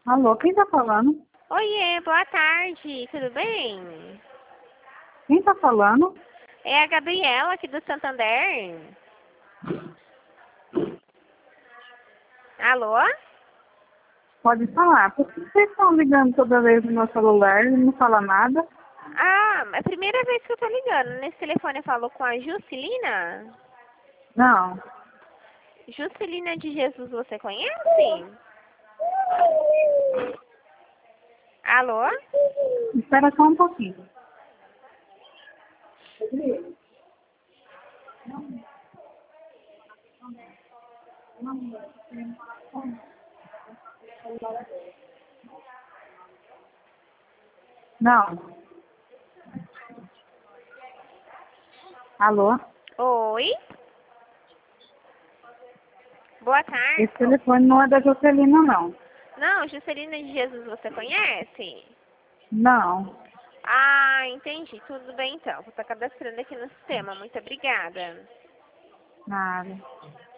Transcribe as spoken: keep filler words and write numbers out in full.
Alô, quem tá falando? Oiê, boa tarde, tudo bem? Quem tá falando? É a Gabriela aqui do Santander. Alô? Pode falar. Por que vocês estão ligando toda vez no meu celular e não fala nada? Ah, é a primeira vez que eu tô ligando. Nesse telefone eu falo com a Juscelina? Não. Juscelina de Jesus, você conhece? Alô? Espera só um pouquinho. Não. Alô? Oi? Boa tarde. Esse telefone não é da Jocelina, não. Não, Juscelina de Jesus, você conhece? Não. Ah, entendi. Tudo bem então. Vou estar cadastrando aqui no sistema. Muito obrigada. Nada.